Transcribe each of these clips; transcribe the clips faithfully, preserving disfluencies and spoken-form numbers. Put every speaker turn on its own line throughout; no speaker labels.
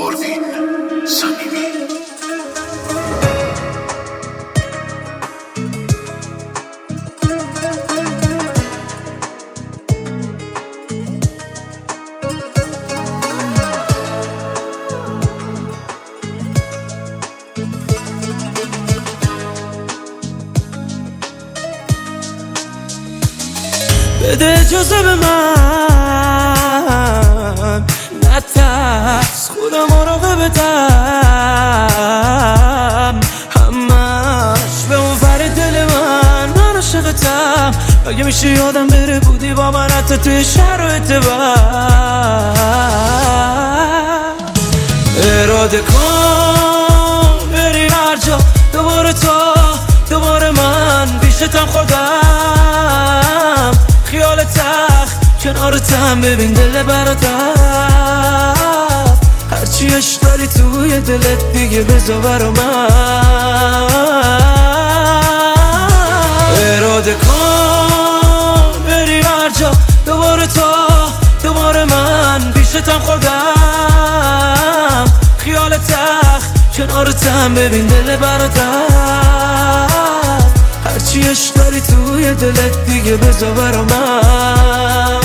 پروین صمیمی.
بده اجازه به من نترس، خودم مراقبتم، همش به اون ور دل من من عاشقتم. اگه میشه یادم بره بودی با من حتی توی شرایط بد. اراده کن بری هر جا، دوباره تا دوباره من پیشتم، خودم خیال تخت کنارتم، ببین دل براتم، هرچی عشق داری توی دلت دیگه بذار برا من. اراده کن بری هر جا، دوباره تا دوباره من پیشتم، خودم خیال تخت کنارتم، ببین دل براتم، هرچی عشق داری توی دلت دیگه بذار برا من.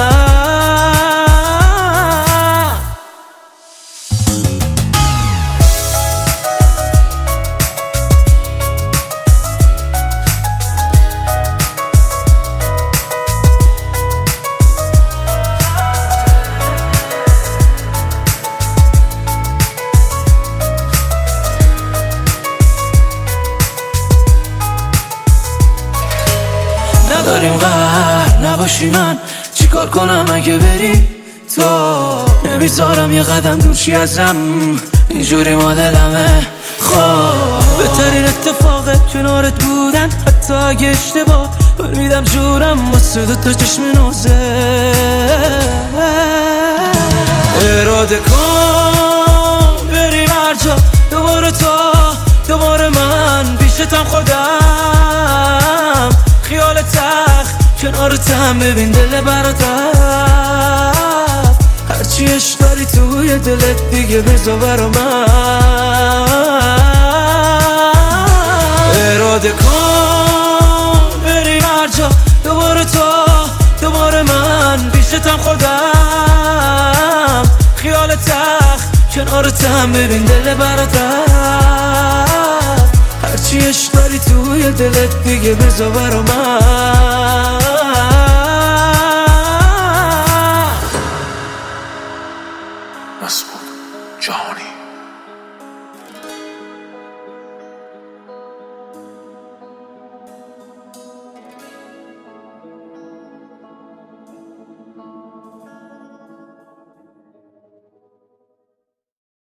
نداریم قهر نباشی، من چیکار کنم اگه بری تو؟ نمیذارم یه قدم دوشی ازم، اینجوری ما دلمه. خب بهترین اتفاقه کنارت بودن، حتی اگه اشتباه برمیدم جورم واسه دوتا چشم نوزه. اراده کن بری هر جا، دوباره تا دوباره من پیشتم، خودم خیال تخت کنارتم، ببین دل براتم، هرچی عشق داری توی دلت دیگه بذار برا من. اراده کن بری هر جا، دوباره تا دوباره من پیشتم، خودم خیال تخت کنارتم، ببین دل براتم، هرچی عشق داری توی دلت دیگه بذار برا من.
مسعود جهانی.